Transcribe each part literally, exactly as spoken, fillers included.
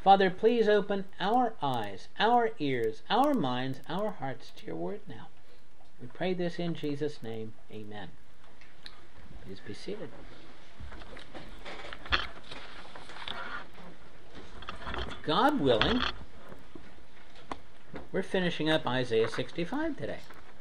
Father, please open our eyes, our ears, our minds, our hearts to your word now. We pray this in Jesus' name. Amen. Please be seated. God willing, we're finishing up Isaiah sixty-five today.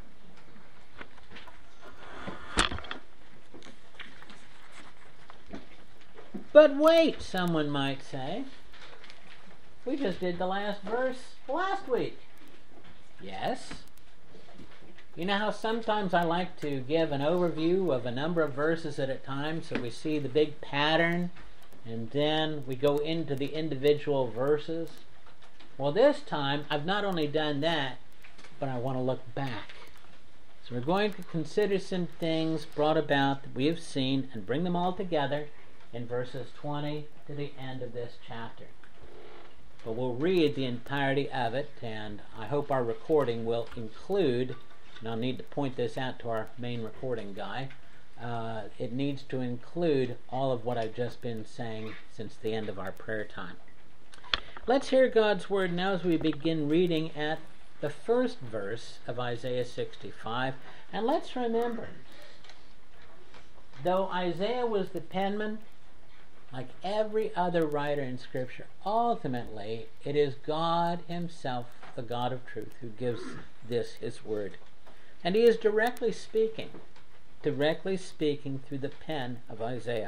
But wait, someone might say. We just did the last verse last week. Yes. You know how sometimes I like to give an overview of a number of verses at a time so we see the big pattern and then we go into the individual verses? Well, this time I've not only done that, but I want to look back. So we're going to consider some things brought about that we have seen and bring them all together in verses twenty to the end of this chapter. But we'll read the entirety of it, and I hope our recording will include, and I'll need to point this out to our main recording guy, uh, it needs to include all of what I've just been saying since the end of our prayer time. Let's hear God's word now as we begin reading at the first verse of Isaiah sixty-five. And let's remember, though Isaiah was the penman, like every other writer in Scripture, ultimately it is God himself, the God of truth, who gives this his word. And he is directly speaking, directly speaking through the pen of Isaiah.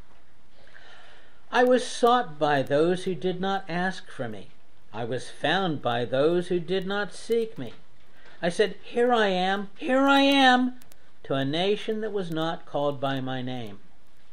I was sought by those who did not ask for me. I was found by those who did not seek me. I said, here I am, here I am, to a nation that was not called by my name.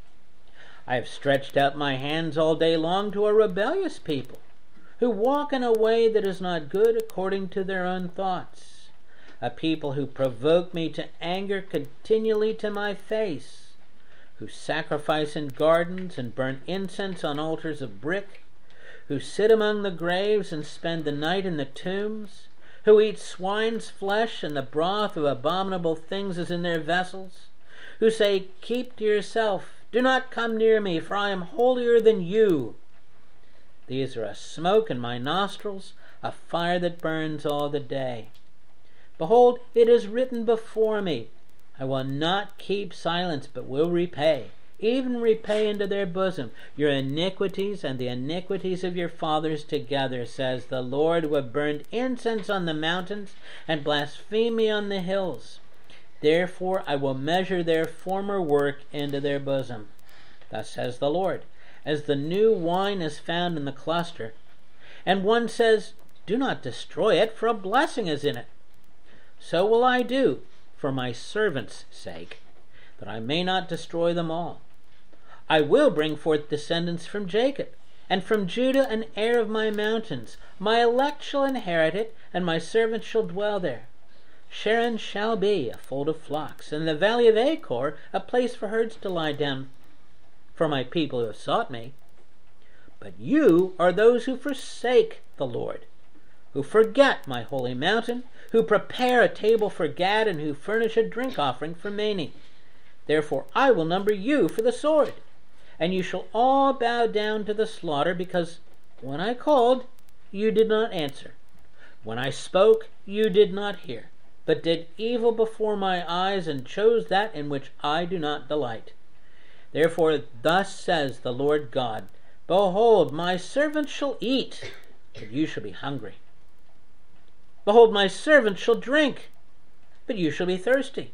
I have stretched out my hands all day long to a rebellious people, who walk in a way that is not good according to their own thoughts, a people who provoke me to anger continually to my face, who sacrifice in gardens and burn incense on altars of brick, who sit among the graves and spend the night in the tombs, who eat swine's flesh and the broth of abominable things is in their vessels, who say, keep to yourself, do not come near me, for I am holier than you. These are a smoke in my nostrils, a fire that burns all the day. Behold, it is written before me, I will not keep silence, but will repay, even repay into their bosom your iniquities and the iniquities of your fathers together, says the Lord, who have burned incense on the mountains and blasphemy on the hills. Therefore I will measure their former work into their bosom. Thus says the Lord, as the new wine is found in the cluster, and one says, do not destroy it, for a blessing is in it. So will I do, for my servants' sake, that I may not destroy them all. I will bring forth descendants from Jacob, and from Judah an heir of my mountains. My elect shall inherit it, and my servants shall dwell there. Sharon shall be a fold of flocks, and the valley of Achor a place for herds to lie down, for my people who have sought me. But you are those who forsake the Lord, who forget my holy mountain, who prepare a table for Gad, and who furnish a drink offering for Mani. Therefore I will number you for the sword, and you shall all bow down to the slaughter, because when I called, you did not answer. When I spoke, you did not hear, but did evil before my eyes, and chose that in which I do not delight. Therefore thus says the Lord God, behold, my servants shall eat, but you shall be hungry. Behold, my servants shall drink, but you shall be thirsty.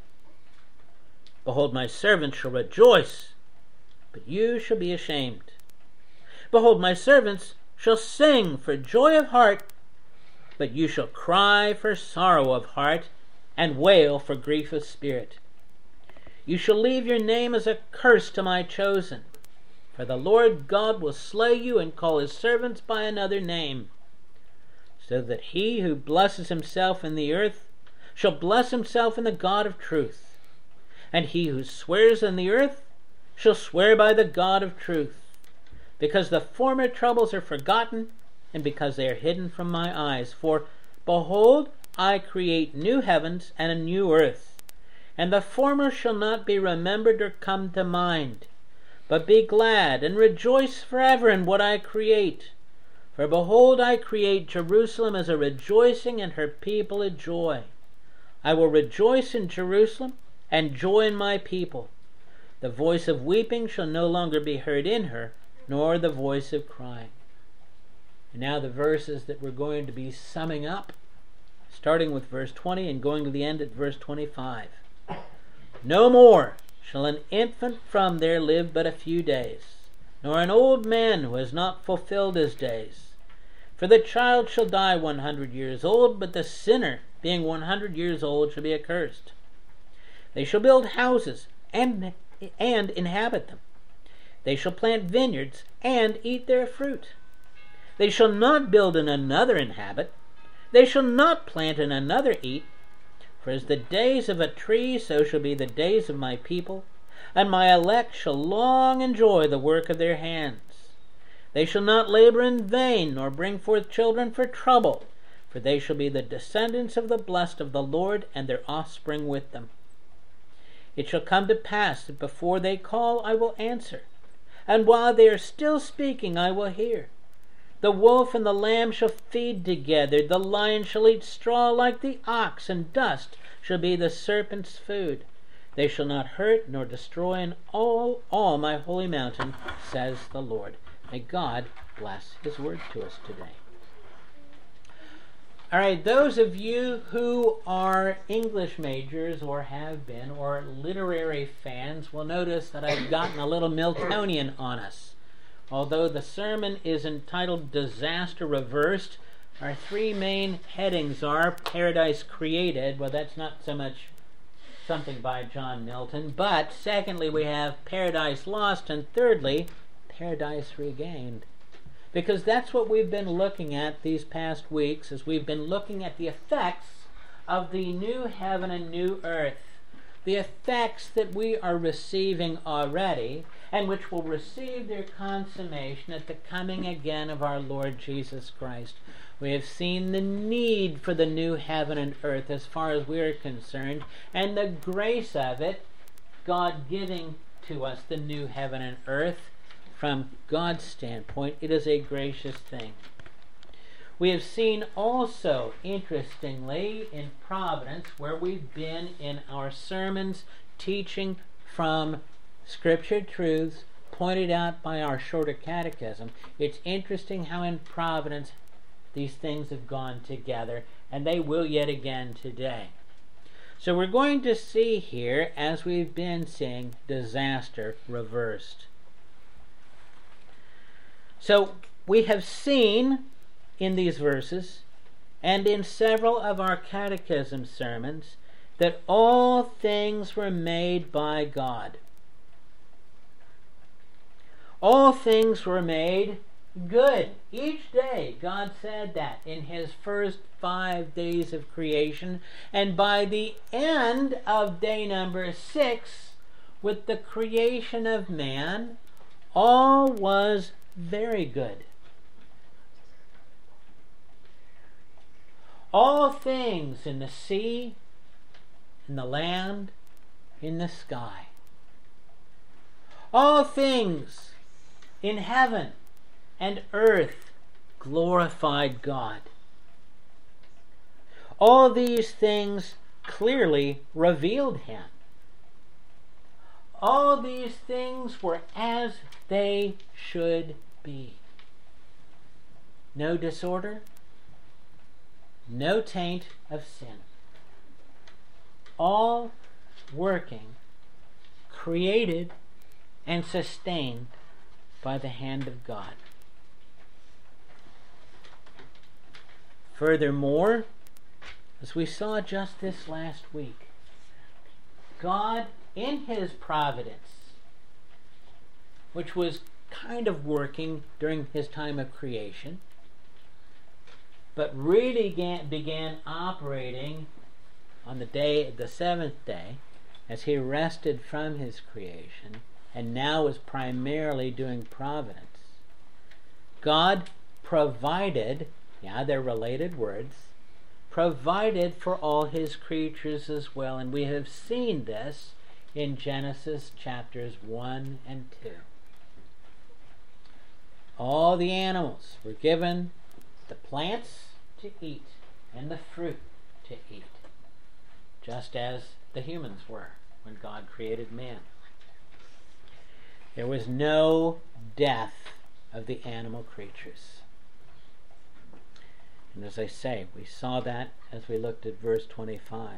Behold, my servants shall rejoice, but you shall be ashamed. Behold, my servants shall sing for joy of heart, but you shall cry for sorrow of heart, and wail for grief of spirit. You shall leave your name as a curse to my chosen, for the Lord God will slay you and call his servants by another name, so that he who blesses himself in the earth shall bless himself in the God of truth, and he who swears in the earth shall swear by the God of truth, because the former troubles are forgotten, and because they are hidden from my eyes. For, behold, I create new heavens and a new earth, and the former shall not be remembered or come to mind. But be glad and rejoice forever in what I create. For behold, I create Jerusalem as a rejoicing, and her people a joy. I will rejoice in Jerusalem, and joy in my people. The voice of weeping shall no longer be heard in her, nor the voice of crying. And now the verses that we're going to be summing up, starting with verse twenty and going to the end at verse twenty-five. No more shall an infant from there live but a few days, nor an old man who has not fulfilled his days. For the child shall die one hundred years old, but the sinner, being one hundred years old, shall be accursed. They shall build houses and, and inhabit them. They shall plant vineyards and eat their fruit. They shall not build and another inhabit. They shall not plant and another eat. For as the days of a tree, so shall be the days of my people, and my elect shall long enjoy the work of their hands. They shall not labor in vain, nor bring forth children for trouble, for they shall be the descendants of the blessed of the Lord, and their offspring with them. It shall come to pass that before they call, I will answer, and while they are still speaking, I will hear. The wolf and the lamb shall feed together, the lion shall eat straw like the ox, and dust shall be the serpent's food. They shall not hurt nor destroy in all, all my holy mountain, says the Lord. May God bless his word to us today. All right, those of you who are English majors or have been, or literary fans, will notice that I've gotten a little Miltonian on us. Although the sermon is entitled Disaster Reversed, our three main headings are Paradise Created. Well, that's not so much something by John Milton, but secondly, we have Paradise Lost, and thirdly, Paradise Regained. Because that's what we've been looking at these past weeks, as we've been looking at the effects of the new heaven and new earth. The effects that we are receiving already, and which will receive their consummation at the coming again of our Lord Jesus Christ. We have seen the need for the new heaven and earth as far as we are concerned, and the grace of it, God giving to us the new heaven and earth. From God's standpoint, it is a gracious thing. We have seen also, interestingly, in Providence, where we've been in our sermons, teaching from Scripture truths pointed out by our shorter catechism. It's interesting how in Providence these things have gone together, and they will yet again today. So we're going to see here, as we've been seeing, disaster reversed. So we have seen in these verses and in several of our catechism sermons that all things were made by God. All things were made good. Each day, God said that in his first five days of creation, and by the end of day number six, with the creation of man, all was very good. All things in the sea, in the land, in the sky. All things in heaven and earth glorified God. All these things clearly revealed him. All these things were as they should be. No disorder, no taint of sin. All working, created, and sustained by the hand of God. Furthermore, as we saw just this last week, God, in his providence, which was kind of working during his time of creation, but really began, began operating on the day, the seventh day, as he rested from his creation, and now is primarily doing providence. God provided, yeah, they're related words, provided for all his creatures as well, and we have seen this in Genesis chapters one and two. All the animals were given the plants to eat and the fruit to eat, just as the humans were when God created man. There was no death of the animal creatures. And as I say, we saw that as we looked at verse twenty-five.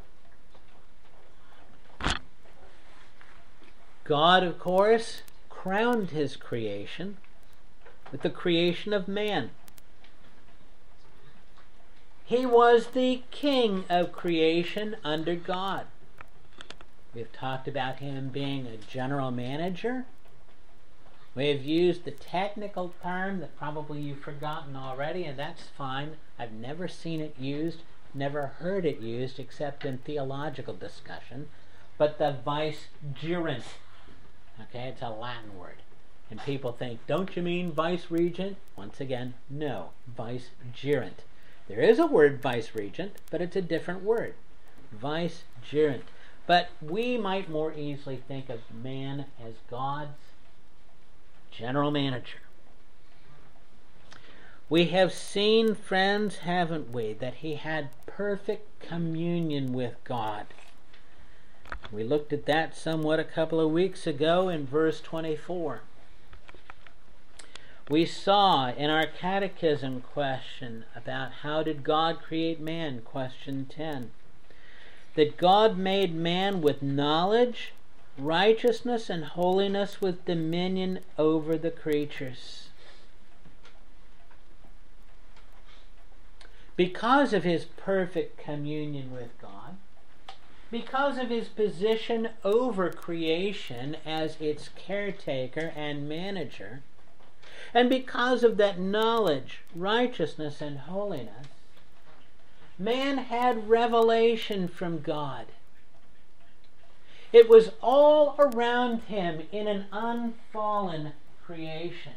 God, of course, crowned his creation with the creation of man. He was the king of creation under God. We've talked about him being a general manager. We have used the technical term that probably you've forgotten already, and that's fine. I've never seen it used, never heard it used, except in theological discussion. But the vicegerent. Okay, it's a Latin word. And people think, don't you mean vice-regent? Once again, no, vicegerent. There is a word vice-regent, but it's a different word. Vicegerent. But we might more easily think of man as God's general manager. We have seen, friends, haven't we, that he had perfect communion with God. We looked at that somewhat a couple of weeks ago in verse twenty-four. We saw in our catechism question about how did God create man, question ten, that God made man with knowledge, righteousness, and holiness, with dominion over the creatures. Because of his perfect communion with God, because of his position over creation as its caretaker and manager, and because of that knowledge, righteousness, and holiness, man had revelation from God. It was all around him in an unfallen creation.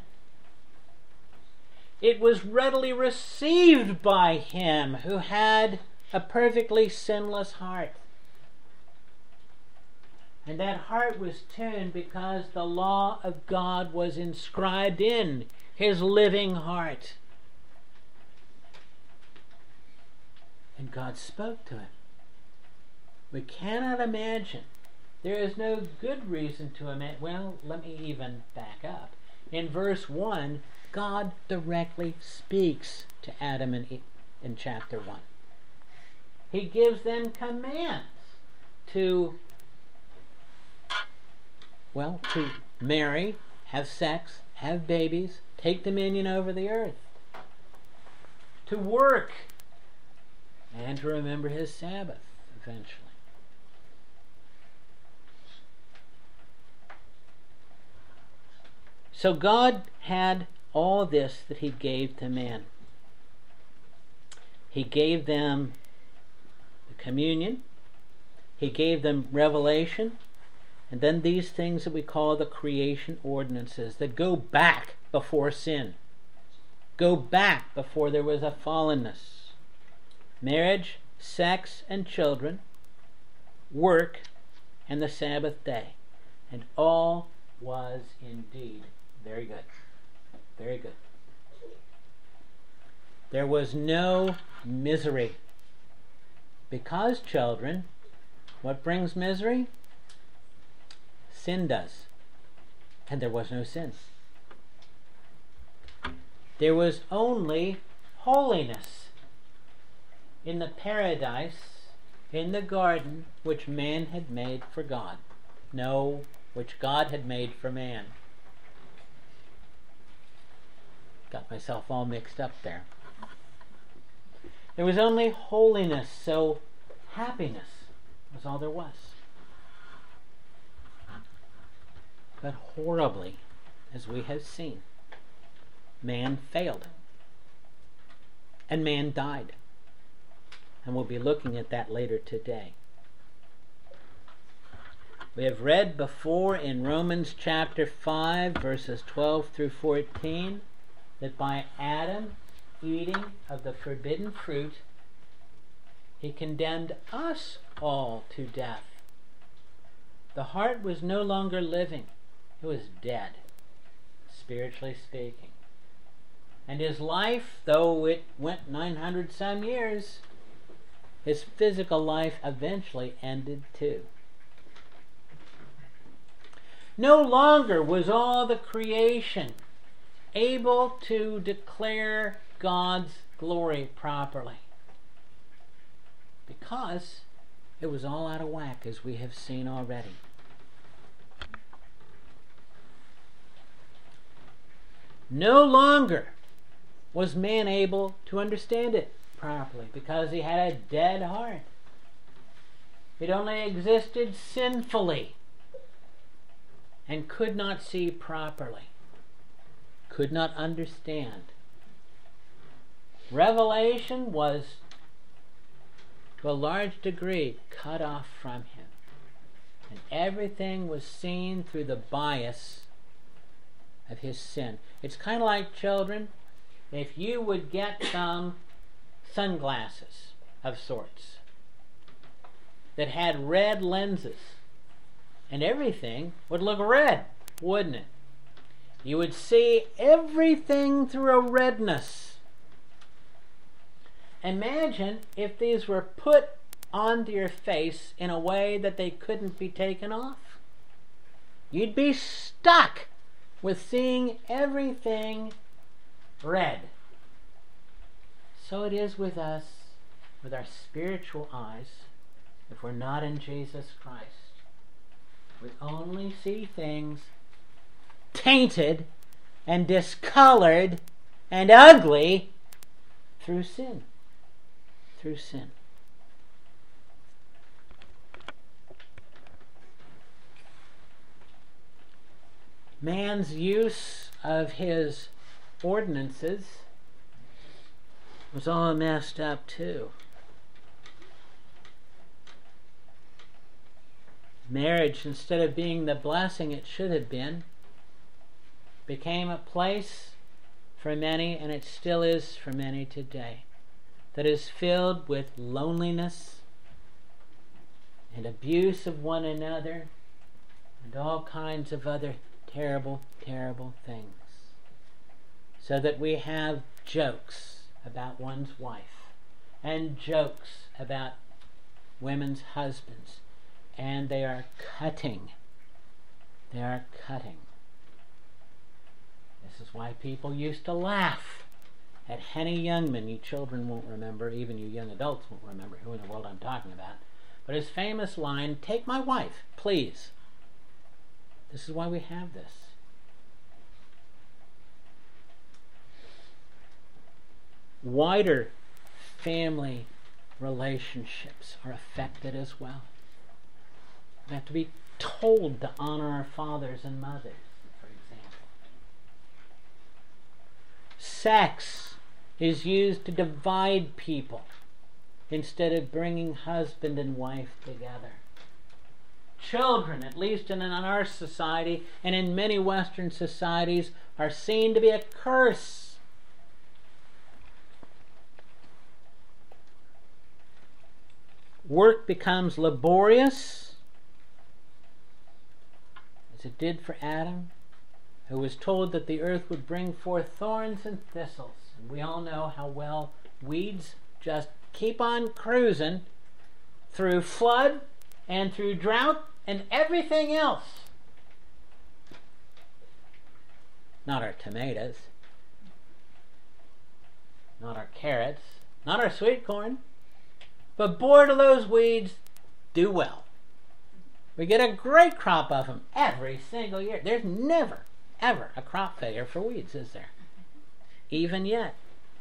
It was readily received by him who had a perfectly sinless heart. And that heart was tuned because the law of God was inscribed in his living heart. And God spoke to him. We cannot imagine. There is no good reason to imagine. Well, let me even back up. In verse one, God directly speaks to Adam and Eve in chapter one. He gives them commands to, well, to marry, have sex, have babies, take dominion over the earth, to work, and to remember his Sabbath eventually. So God had all this that he gave to man. He gave them the communion, he gave them revelation, and then these things that we call the creation ordinances that go back before sin, go back before there was a fallenness. Marriage, sex, and children, work, and the Sabbath day. And all was indeed very good. Very good. There was no misery. Because, children, what brings misery? Sin does. And there was no sin. There was only holiness in the paradise, in the garden, which man had made for God. No, which God had made for man. Got myself all mixed up there. There was only holiness, so happiness was all there was. But horribly, as we have seen, man failed. And man died. And we'll be looking at that later today. We have read before in Romans chapter five, verses twelve through fourteen, that by Adam eating of the forbidden fruit, he condemned us all to death. The heart was no longer living. It was dead. spiritually speaking. And his life, though it went nine hundred some years, his physical life eventually ended too. No longer was all the creation able to declare God's glory properly, because it was all out of whack, as we have seen already. No longer was man able to understand it properly, because he had a dead heart. It only existed sinfully and could not see properly, could not understand. Revelation was, to a large degree, cut off from him, and everything was seen through the bias of his sin. It's kind of like, children, if you would get some sunglasses of sorts that had red lenses, and everything would look red, wouldn't it? You would see everything through a redness. Imagine if these were put onto your face in a way that they couldn't be taken off. You'd be stuck with seeing everything red. So it is with us, with our spiritual eyes, if we're not in Jesus Christ. We only see things tainted and discolored and ugly through sin. Through sin. Man's use of his ordinances was all messed up too. Marriage, instead of being the blessing it should have been, became a place for many, and it still is for many today, that is filled with loneliness and abuse of one another and all kinds of other terrible, terrible things. So that we have jokes about one's wife and jokes about women's husbands, and they are cutting. They are cutting. This is why people used to laugh at Henny Youngman. You children won't remember, even you young adults won't remember who in the world I'm talking about. But his famous line, "Take my wife, please." This is why we have this. Wider family relationships are affected as well. We have to be told to honor our fathers and mothers, for example. Sex is used to divide people instead of bringing husband and wife together. Children, at least in our society and in many Western societies, are seen to be a curse. Work becomes laborious, as it did for Adam, who was told that the earth would bring forth thorns and thistles. And we all know how well weeds just keep on cruising through flood and through drought and everything else. Not our tomatoes, not our carrots, not our sweet corn, but boy, do those weeds do well. We get a great crop of them every single year. There's never, ever a crop failure for weeds, is there? Even yet.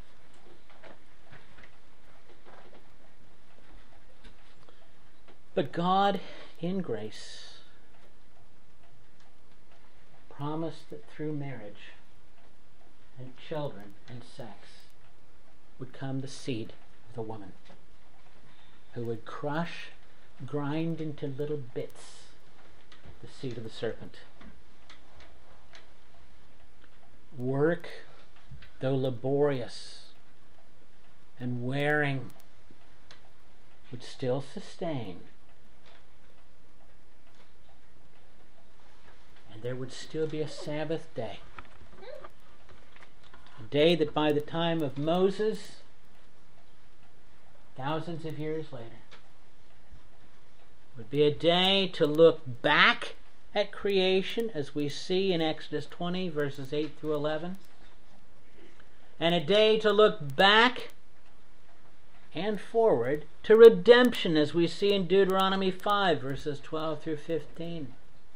But God, in grace, promised that through marriage and children and sex would come the seed of the woman, who would crush, grind into little bits the seed of the serpent. Work, though laborious and wearing, would still sustain. And there would still be a Sabbath day A day that by the time of Moses, thousands of years later, would be a day to look back at creation, as we see in Exodus twenty, verses eight through eleven, and a day to look back and forward to redemption, as we see in Deuteronomy five, verses twelve through fifteen.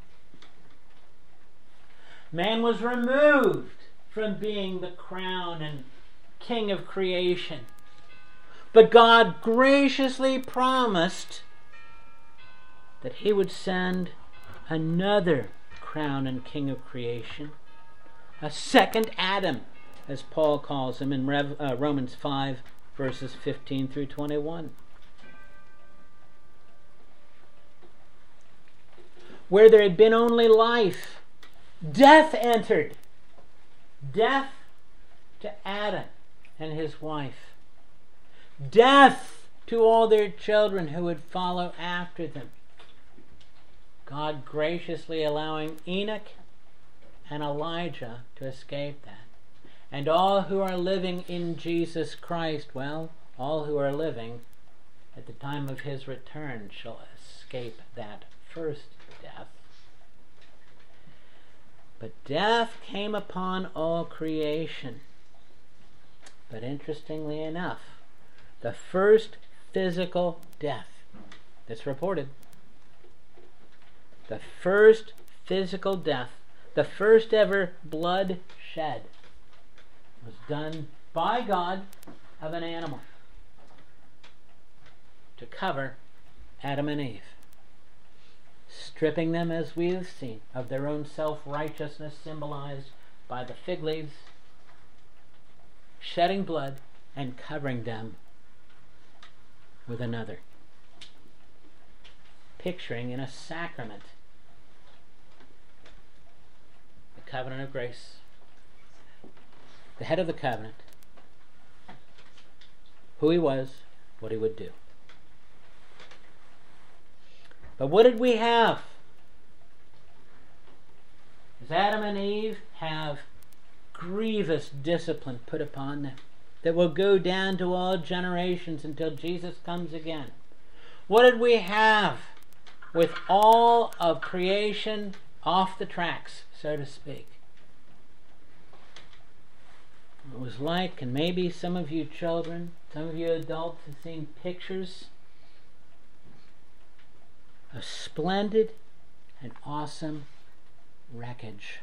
Man was removed from being the crown and king of creation, but God graciously promised that he would send another crown and king of creation, a second Adam, as Paul calls him in Rev, uh, Romans five, verses fifteen through twenty-one. Where there had been only life, death entered. Death to Adam and his wife. Death to all their children who would follow after them. God graciously allowing Enoch and Elijah to escape that. And all who are living in Jesus Christ, well, all who are living at the time of his return shall escape that first death. But death came upon all creation. But interestingly enough, the first physical death that's reported, the first physical death, the first ever blood shed, was done by God of an animal to cover Adam and Eve, stripping them, as we have seen, of their own self-righteousness symbolized by the fig leaves, shedding blood and covering them with another, picturing in a sacrament the covenant of grace, the head of the covenant, who he was, what he would do. But what did we have? As Adam and Eve have grievous discipline put upon them that will go down to all generations until Jesus comes again. What did we have with all of creation off the tracks, so to speak? It was like, and maybe some of you children, some of you adults have seen pictures of splendid and awesome wreckage.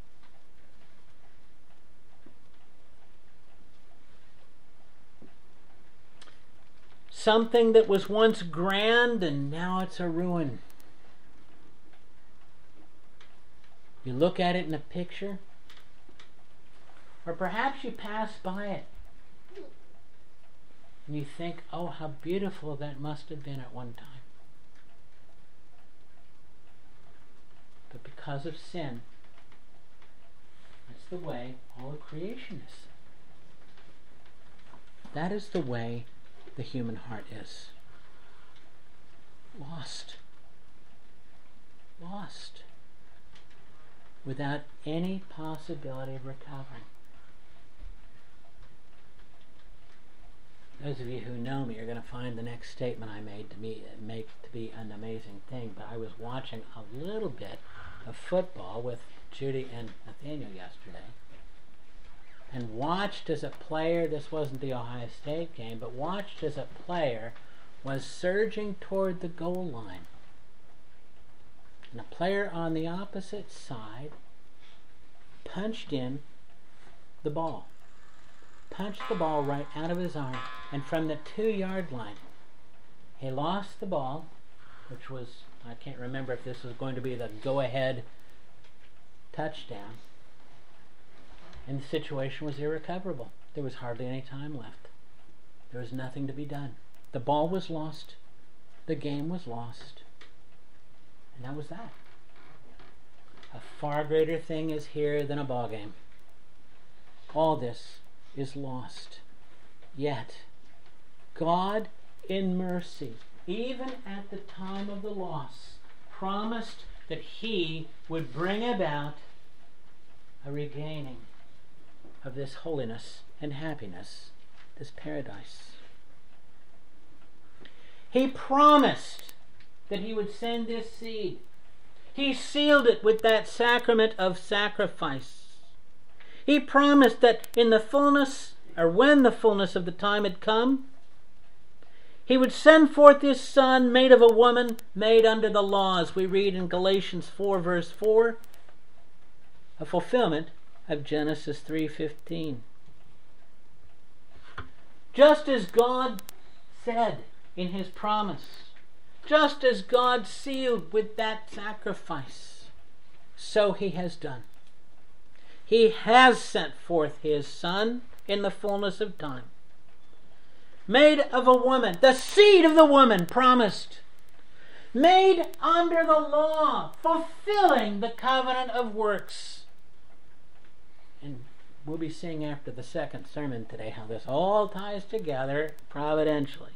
Something that was once grand and now it's a ruin. You look at it in a picture, or perhaps you pass by it and you think, oh, how beautiful that must have been at one time. But because of sin, that's the way all of creation is. That is the way the human heart is. Lost. Lost. Without any possibility of recovering. Those of you who know me are going to find the next statement I made to me make to be an amazing thing, but I was watching a little bit of football with Judy and Nathaniel yesterday, and watched as a player, this wasn't the Ohio State game, but watched as a player was surging toward the goal line. And a player on the opposite side punched in the ball. Punched the ball right out of his arm. And from the two-yard line, he lost the ball, which was, I can't remember if this was going to be the go-ahead touchdown. And the situation was irrecoverable. There was hardly any time left. There was nothing to be done. The ball was lost. The game was lost. And that was that. A far greater thing is here than a ball game. All this is lost. Yet, God in mercy, even at the time of the loss, promised that he would bring about a regaining. of this holiness and happiness, this paradise. He promised that he would send this seed. He sealed it with that sacrament of sacrifice. He promised that in the fullness, or when the fullness of the time had come, he would send forth his Son, made of a woman, made under the laws. We read in Galatians four, verse four, a fulfillment of Genesis three fifteen. Just as God said in his promise, just as God sealed with that sacrifice, so he has done. He has sent forth his Son in the fullness of time, made of a woman, the seed of the woman promised, made under the law, fulfilling the covenant of works. And we'll be seeing after the second sermon today how this all ties together providentially.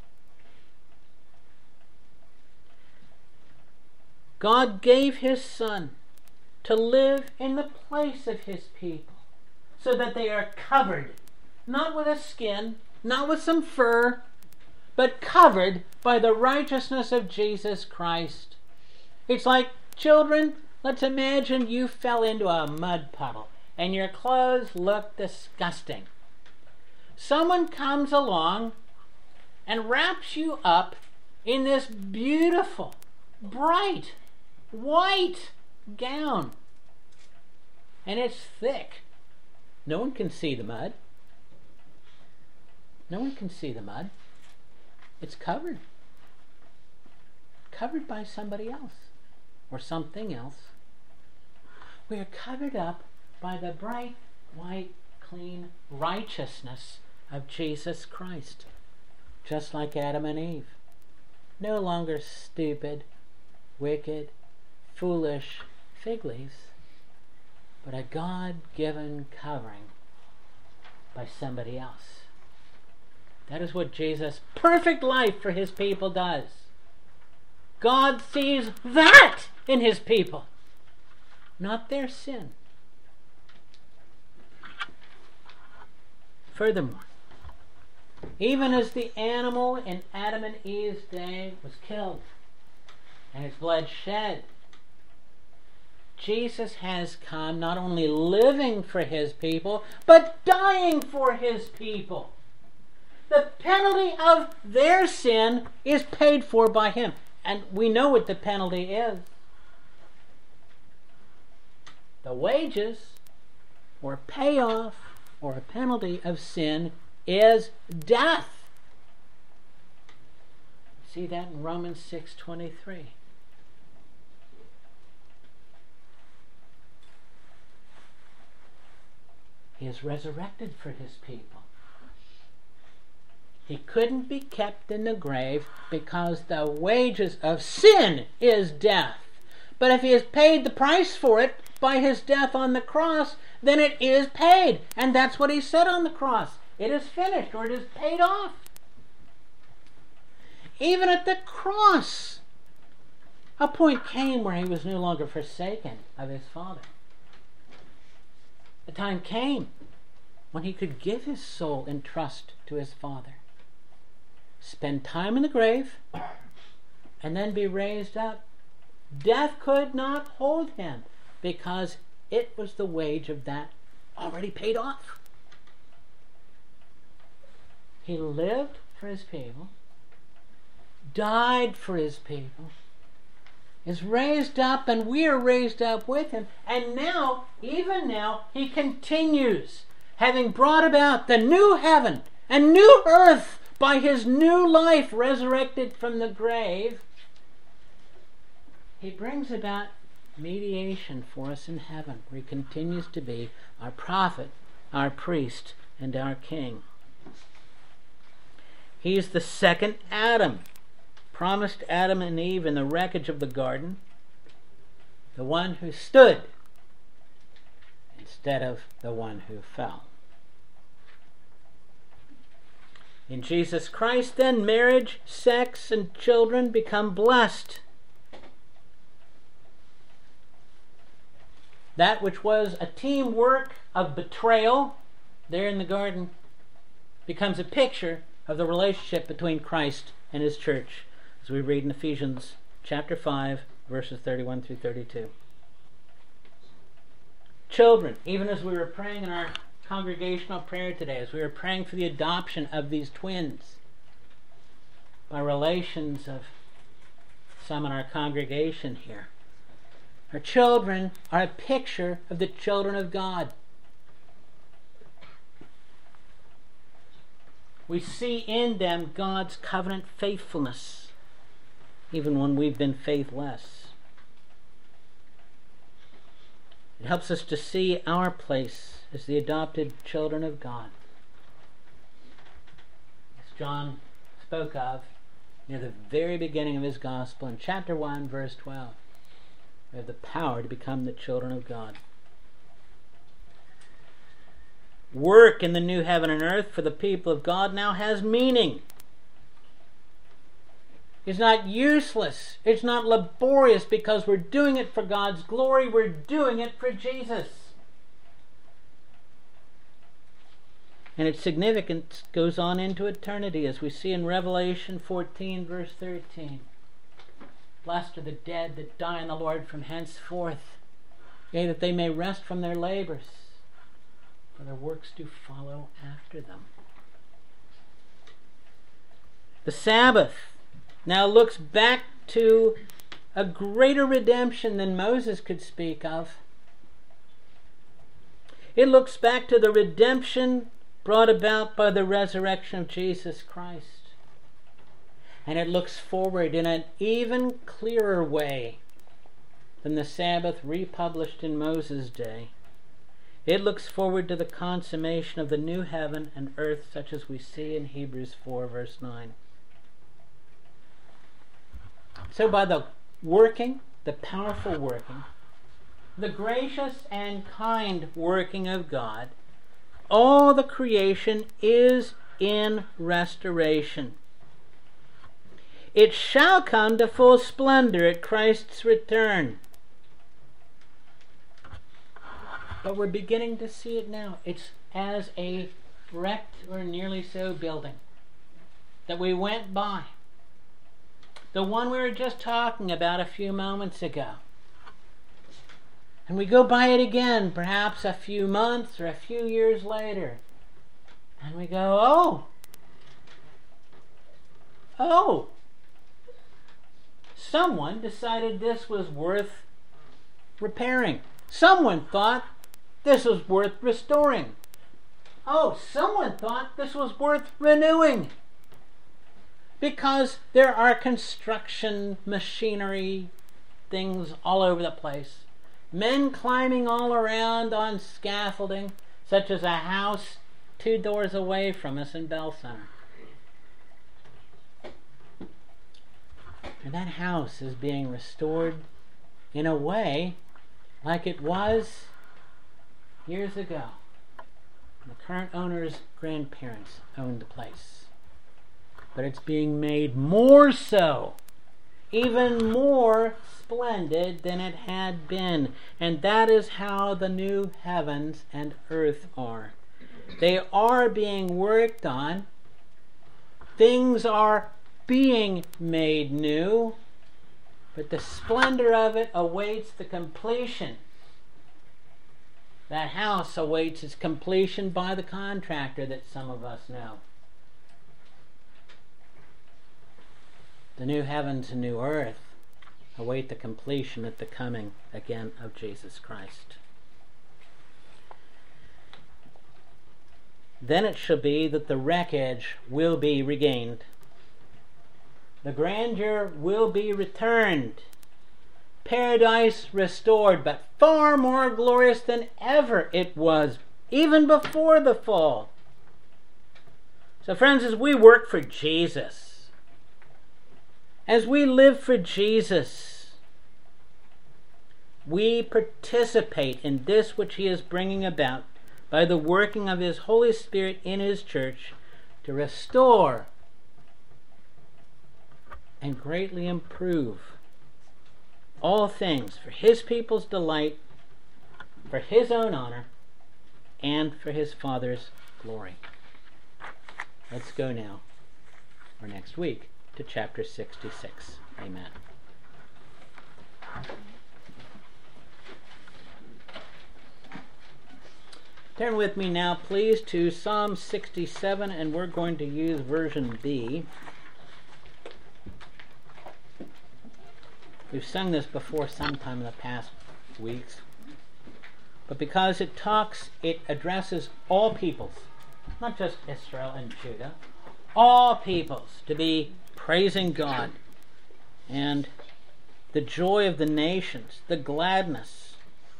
God gave his Son to live in the place of his people so that they are covered, not with a skin, not with some fur, but covered by the righteousness of Jesus Christ. It's like, children, let's imagine you fell into a mud puddle and your clothes look disgusting. Someone comes along and wraps you up in this beautiful, bright, white gown. And it's thick. No one can see the mud. No one can see the mud. It's covered. Covered by somebody else or something else. We are covered up by the bright, white, clean righteousness of Jesus Christ. Just like Adam and Eve. No longer stupid, wicked, foolish fig leaves, but a God-given covering by somebody else. That is what Jesus' perfect life for his people does. God sees that in his people, not their sin. Furthermore, even as the animal in Adam and Eve's day was killed and its blood shed, Jesus has come not only living for his people, but dying for his people. The penalty of their sin is paid for by him. And we know what the penalty is. The wages, or payoff, or a penalty of sin is death. See that in Romans six twenty-three. He is resurrected for his people. He couldn't be kept in the grave because the wages of sin is death. But if he has paid the price for it by his death on the cross, then it is paid. And that's what he said on the cross. It is finished, or it is paid off. Even at the cross, a point came where he was no longer forsaken of his Father. The time came when he could give his soul in trust to his Father, spend time in the grave, and then be raised up. Death could not hold him because it was the wage of that already paid off. He lived for his people, died for his people, is raised up, and we are raised up with him. And now, even now, he continues, having brought about the new heaven and new earth by his new life resurrected from the grave. He brings about mediation for us in heaven, where he continues to be our prophet, our priest, and our king. He is the second Adam, promised Adam and Eve in the wreckage of the garden, the one who stood instead of the one who fell. In Jesus Christ, then, marriage, sex, and children become blessed. That which was a teamwork of betrayal there in the garden becomes a picture of the relationship between Christ and his church, as we read in Ephesians chapter five, verses thirty-one through thirty-two. Children, even as we were praying in our congregational prayer today, as we were praying for the adoption of these twins by relations of some in our congregation here, our children are a picture of the children of God. We see in them God's covenant faithfulness, even when we've been faithless. It helps us to see our place as the adopted children of God. As John spoke of near the very beginning of his gospel in chapter one, verse twelve. We have the power to become the children of God. Work in the new heaven and earth for the people of God now has meaning. It's not useless. It's not laborious because we're doing it for God's glory. We're doing it for Jesus. And its significance goes on into eternity, as we see in Revelation fourteen, verse thirteen. Blessed are the dead that die in the Lord from henceforth, yea, that they may rest from their labors, for their works do follow after them. The Sabbath now looks back to a greater redemption than Moses could speak of. It looks back to the redemption brought about by the resurrection of Jesus Christ. And it looks forward in an even clearer way than the Sabbath republished in Moses' day. It looks forward to the consummation of the new heaven and earth, such as we see in Hebrews four, verse nine. So by the working, the powerful working, the gracious and kind working of God, all the creation is in restoration. It shall come to full splendor at Christ's return. But we're beginning to see it now. It's as a wrecked or nearly so building that we went by. The one we were just talking about a few moments ago. And we go by it again, perhaps a few months or a few years later. And we go, oh, oh, someone decided this was worth repairing. Someone thought this was worth restoring. Oh, someone thought this was worth renewing. Because there are construction machinery things all over the place. Men climbing all around on scaffolding, such as a house two doors away from us in Bell Center. And that house is being restored in a way like it was years ago. The current owner's grandparents owned the place. But it's being made more so, even more splendid than it had been. And that is how the new heavens and earth are. They are being worked on. Things are being made new, but the splendor of it awaits the completion. That house awaits its completion by the contractor that some of us know. The new heavens and new earth await the completion at the coming again of Jesus Christ. Then it shall be that the wreckage will be regained. The grandeur will be returned. Paradise restored, but far more glorious than ever it was, even before the fall. So friends, as we work for Jesus, as we live for Jesus, we participate in this which He is bringing about by the working of His Holy Spirit in His church to restore and greatly improve all things for His people's delight, for His own honor, and for his Father's glory. Let's go now, or next week, to chapter sixty-six. Amen. Turn with me now, please, to Psalm sixty-seven, and we're going to use version B. We've sung this before sometime in the past weeks. But because it talks, it addresses all peoples, not just Israel and Judah, all peoples to be praising God, and the joy of the nations, the gladness,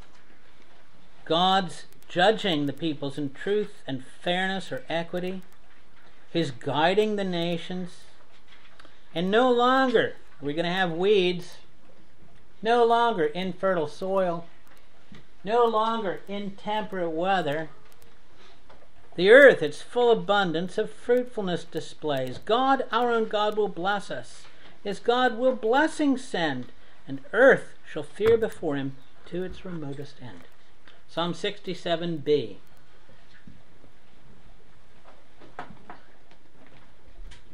God's judging the peoples in truth and fairness or equity, his guiding the nations, and no longer are we going to have weeds, no longer infertile soil, no longer intemperate weather. The earth, its full abundance of fruitfulness displays. God, our own God, will bless us. His God will blessings send, and earth shall fear before him to its remotest end. Psalm sixty-seven B.